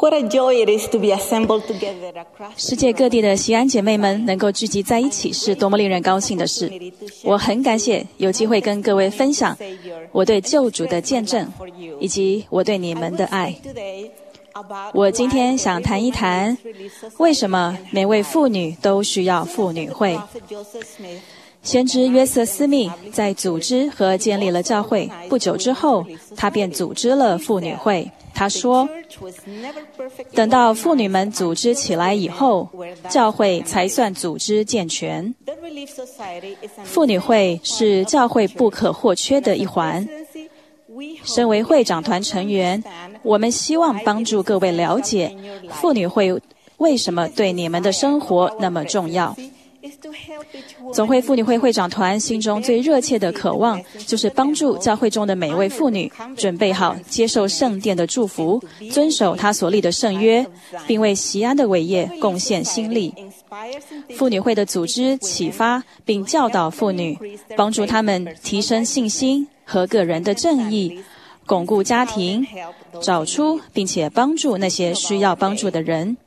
What a joy it is to be assembled together across 世界各地的西安姐妹们能够聚集在一起，是多么令人高兴的事！我很感谢有机会跟各位分享我对救主的见证，以及我对你们的爱。我今天想谈一谈，为什么每位妇女都需要妇女会。先知约瑟斯密在组织和建立了教会不久之后，他便组织了妇女会。他说，等到妇女们组织起来以后，教会才算组织健全。妇女会是教会不可或缺的一环。身为会长团成员，我们希望帮助各位了解妇女会为什么对你们的生活那么重要。总会妇女会会长团心中最热切的渴望，就是帮助教会中的每位妇女准备好接受圣殿的祝福，遵守他所立的圣约，并为锡安的伟业贡献心力。妇女会的组织启发并教导妇女，帮助她们提升信心和个人的正义，巩固家庭，找出并且帮助那些需要帮助的人。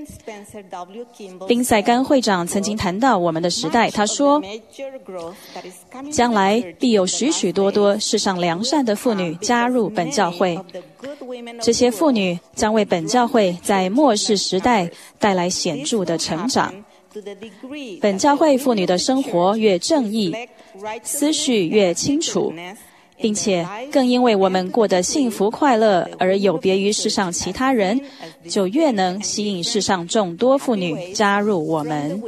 宾塞甘会长曾经谈到我们的时代，他说，将来必有许许多多世上良善的妇女加入本教会，这些妇女将为本教会在末世时代带来显著的成长。本教会妇女的生活越正义，思绪越清楚，并且更因为我们过得幸福快乐而有别于世上其他人，就越能吸引世上众多妇女加入我们。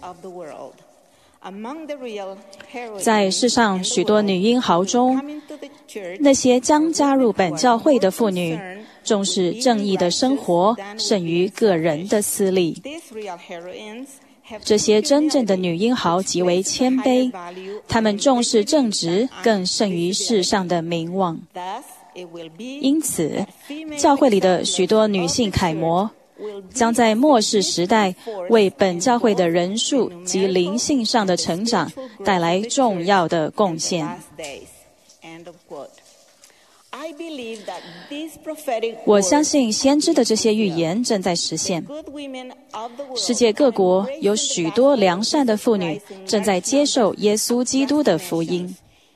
在世上许多女英豪中，那些将加入本教会的妇女重视正义的生活胜于个人的私利。这些真正的女英豪极为谦卑，她们重视正直更胜于世上的名望。因此，教会里的许多女性楷模将在末世时代为本教会的人数及灵性上的成长带来重要的贡献。我相信先知的这些预言正在实现。世界各国有许多良善的妇女正在接受耶稣基督的福音。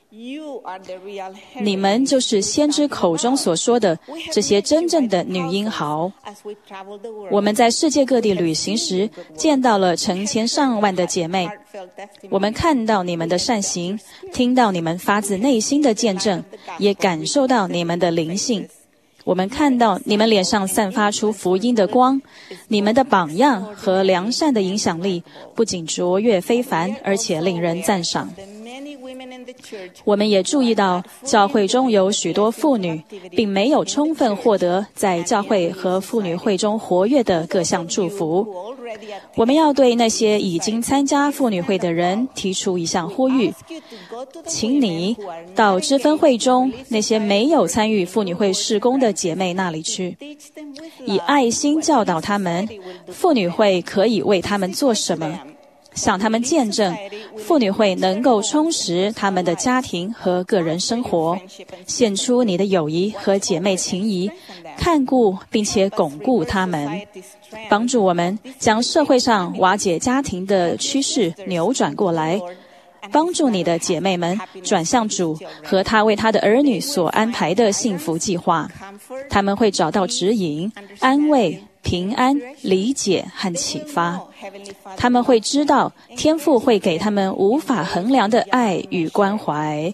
你们就是先知口中所说的这些真正的女英豪。我们在世界各地旅行时，见到了成千上万的姐妹。我们看到你们的善行，听到你们发自内心的见证，也感受到你们的灵性。我们看到你们脸上散发出福音的光，你们的榜样和良善的影响力不仅卓越非凡，而且令人赞赏。我们也注意到，教会中有许多妇女并没有充分获得在教会和妇女会中活跃的各项祝福。我们要对那些已经参加妇女会的人提出一项呼吁，请你到支分会中那些没有参与妇女会事工的姐妹那里去，以爱心教导她们妇女会可以为她们做什么，向他们见证妇女会能够充实他们的家庭和个人生活，献出你的友谊和姐妹情谊，看顾并且巩固他们，帮助我们将社会上瓦解家庭的趋势扭转过来，帮助你的姐妹们转向主和他为他的儿女所安排的幸福计划。他们会找到指引、安慰、平安、理解和启发。他们会知道天父会给他们无法衡量的爱与关怀。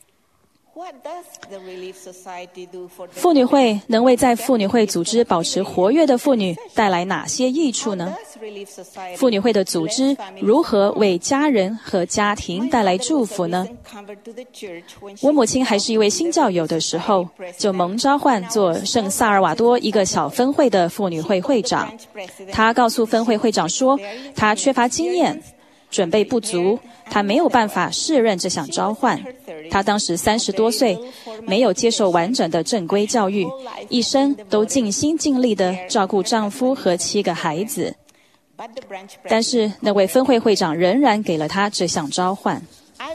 妇女会能为在妇女会组织保持活跃的妇女带来哪些益处呢？妇女会的组织如何为家人和家庭带来祝福呢？我母亲还是一位新教友的时候，就蒙召唤做圣萨尔瓦多一个小分会的妇女会会长。她告诉分会会长说，她缺乏经验，准备不足，她没有办法胜任这项召唤。她当时30多岁，没有接受完整的正规教育，一生都尽心尽力地照顾丈夫和7个孩子。但是那位分会会长仍然给了她这项召唤。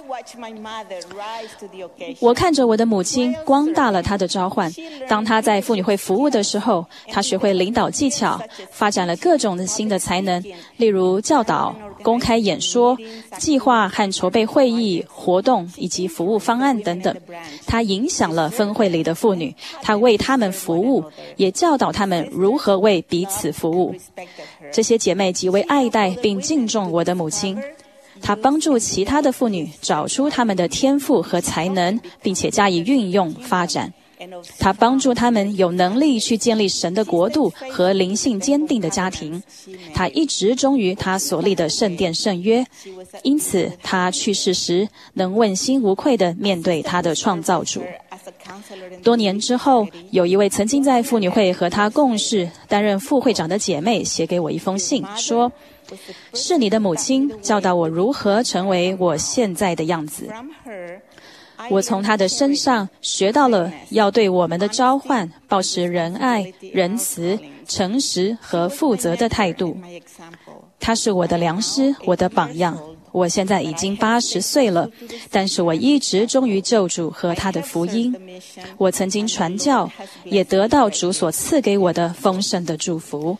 我看着我的母亲光大了她的召唤。当她在妇女会服务的时候，她学会领导技巧，发展了各种的新的才能，例如教导、公开演说、计划和筹备会议、活动以及服务方案等等。她影响了分会里的妇女，她为她们服务，也教导她们如何为彼此服务。这些姐妹极为爱戴并敬重我的母亲。她帮助其他的妇女找出她们的天赋和才能，并且加以运用发展。她帮助她们有能力去建立神的国度和灵性坚定的家庭。她一直忠于她所立的圣殿圣约，因此她去世时能问心无愧地面对她的创造主。多年之后，有一位曾经在妇女会和她共事、担任副会长的姐妹写给我一封信，说：是你的母亲教导我如何成为我现在的样子。我从她的身上学到了要对我们的召唤保持仁爱、仁慈、诚实和负责的态度。她是我的良师，我的榜样。我现在已经80岁了，但是我一直忠于救主和他的福音。我曾经传教，也得到主所赐给我的丰盛的祝福。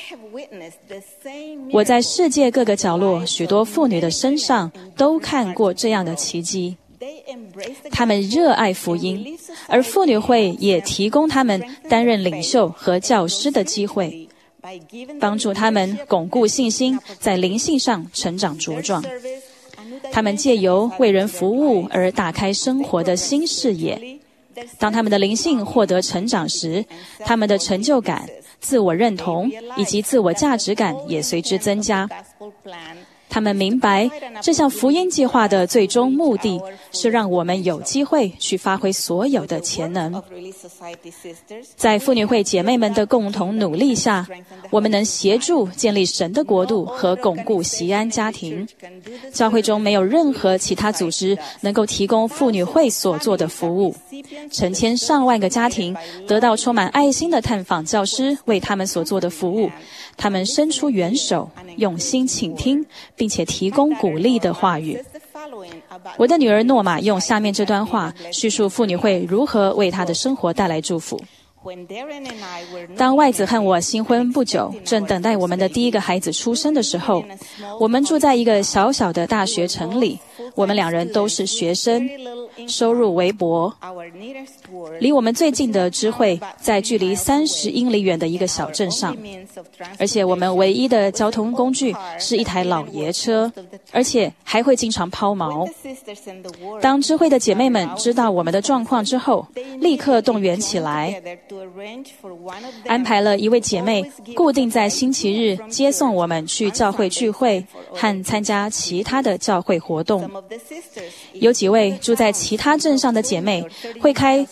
我在世界各个角落许多妇女的身上都看过这样的奇迹。她们热爱福音，而妇女会也提供她们担任领袖和教师的机会，帮助他们巩固信心，在灵性上成长茁壮。他们借由为人服务而打开生活的新视野。当他们的灵性获得成长时，他们的成就感、自我认同以及自我价值感也随之增加。他们明白，这项福音计划的最终目的是让我们有机会去发挥所有的潜能。在妇女会姐妹们的共同努力下，我们能协助建立神的国度和巩固锡安家庭。教会中没有任何其他组织能够提供妇女会所做的服务。成千上万个家庭得到充满爱心的探访教师为他们所做的服务。他们伸出援手，用心倾听，并且提供鼓励的话语。我的女儿诺玛用下面这段话叙述妇女会如何为她的生活带来祝福。当外子和我新婚不久，正等待我们的第一个孩子出生的时候，我们住在一个小小的大学城里。我们两人都是学生，收入微薄。离我们最近的支会在距离30英里远的一个小镇上，而且我们唯一的交通工具是一台老爷车，而且还会经常抛锚。当支会的姐妹们知道我们的状况之后，立刻动员起来，安排了一位姐妹固定在星期日接送我们去教会聚会和参加其他的教会活动。有几位住在其他镇上的姐妹会开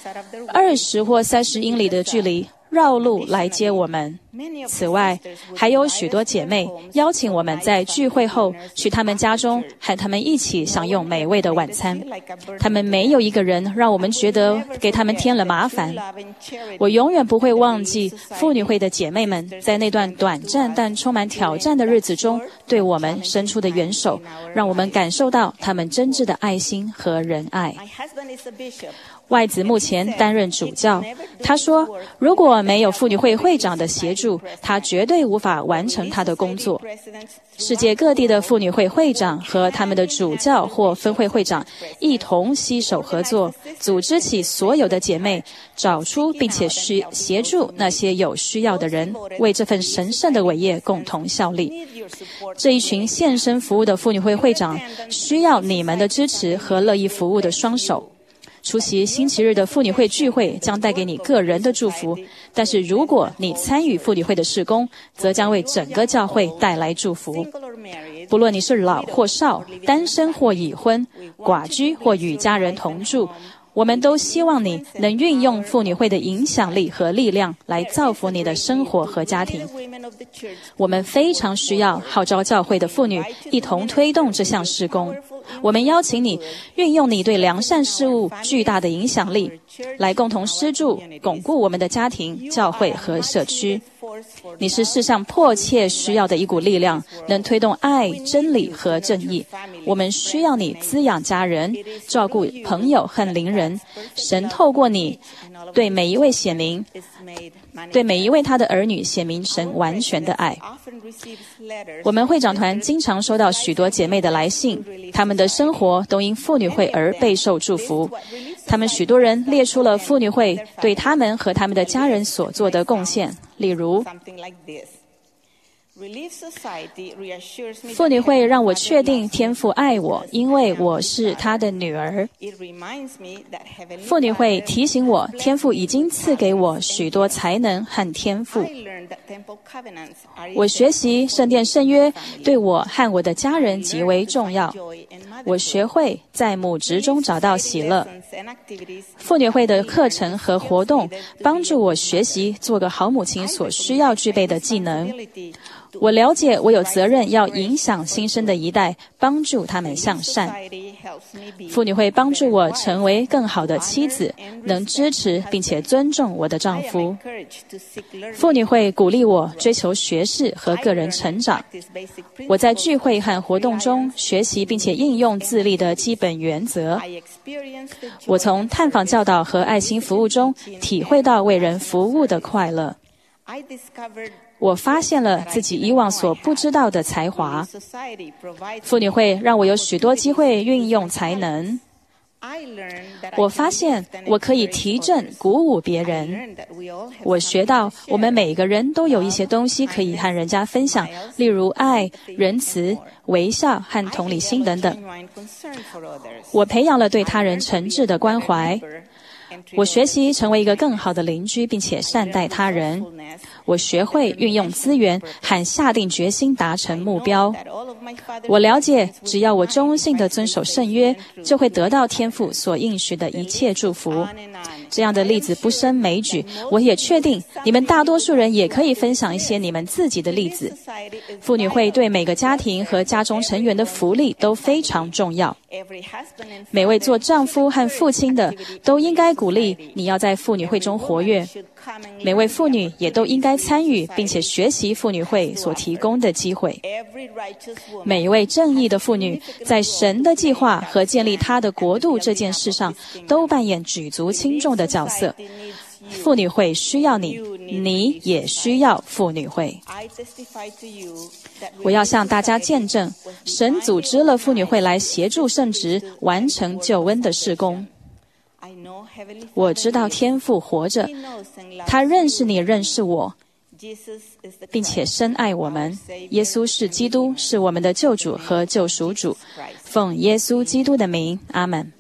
20或30英里的距离绕路来接我们。此外，还有许多姐妹邀请我们在聚会后去他们家中和他们一起享用美味的晚餐。他们没有一个人让我们觉得给他们添了麻烦。我永远不会忘记妇女会的姐妹们在那段短暂但充满挑战的日子中对我们伸出的援手，让我们感受到他们真挚的爱心和仁爱。外子目前担任主教，他说，如果没有妇女会会长的协助，他绝对无法完成他的工作。世界各地的妇女会会长和他们的主教或分会会长一同携手合作，组织起所有的姐妹，找出并且协助那些有需要的人，为这份神圣的伟业共同效力。这一群献身服务的妇女会会长需要你们的支持和乐意服务的双手。出席星期日的妇女会聚会将带给你个人的祝福，但是如果你参与妇女会的事工，则将为整个教会带来祝福。不论你是老或少，单身或已婚，寡居或与家人同住，我们都希望你能运用妇女会的影响力和力量来造福你的生活和家庭。我们非常需要号召教会的妇女一同推动这项事工。我们邀请你运用你对良善事物巨大的影响力，来共同施助巩固我们的家庭、教会和社区。你是世上迫切需要的一股力量，能推动爱、真理和正义。 我们需要你滋养家人，照顾朋友和邻人。神透过你对每一位显明，对每一位他的儿女显明神完全的爱。我们会长团经常收到许多姐妹的来信，她们的生活都因妇女会而备受祝福。她们许多人列出了妇女会对她们和她们的家人所做的贡献，例如妇女会让我确定天父爱我，因为我是他的女儿。妇女会提醒我，天父已经赐给我许多才能和天赋。我学习圣殿圣约对我和我的家人极为重要。我学会在母职中找到喜乐。妇女会的课程和活动帮助我学习做个好母亲所需要具备的技能。我了解我有责任要影响新生的一代，帮助他们向善。妇女会帮助我成为更好的妻子，能支持并且尊重我的丈夫。妇女会鼓励我追求学识和个人成长。我在聚会和活动中学习并且应用自立的基本原则。我从探访教导和爱心服务中体会到为人服务的快乐。我发现了自己以往所不知道的才华。妇女会让我有许多机会运用才能。我发现我可以提振、鼓舞别人。我学到我们每个人都有一些东西可以和人家分享，例如爱、仁慈、微笑和同理心等等。我培养了对他人诚挚的关怀。我学习成为一个更好的邻居，并且善待他人。我学会运用资源和下定决心达成目标。我了解，只要我忠信地遵守圣约，就会得到天父所应许的一切祝福。这样的例子不胜枚举，我也确定你们大多数人也可以分享一些你们自己的例子。妇女会对每个家庭和家中成员的福利都非常重要。每位做丈夫和父亲的都应该鼓励你要在妇女会中活跃。每位妇女也都应该参与并且学习妇女会所提供的机会。每一位正义的妇女在神的计划和建立他的国度这件事上都扮演举足轻重的角色。妇女会需要你，你也需要妇女会。我要向大家见证，神组织了妇女会来协助圣职完成救恩的事工。我知道天父活着，他认识你，认识我，并且深爱我们。耶稣是基督，是我们的救主和救赎主。奉耶稣基督的名，阿们。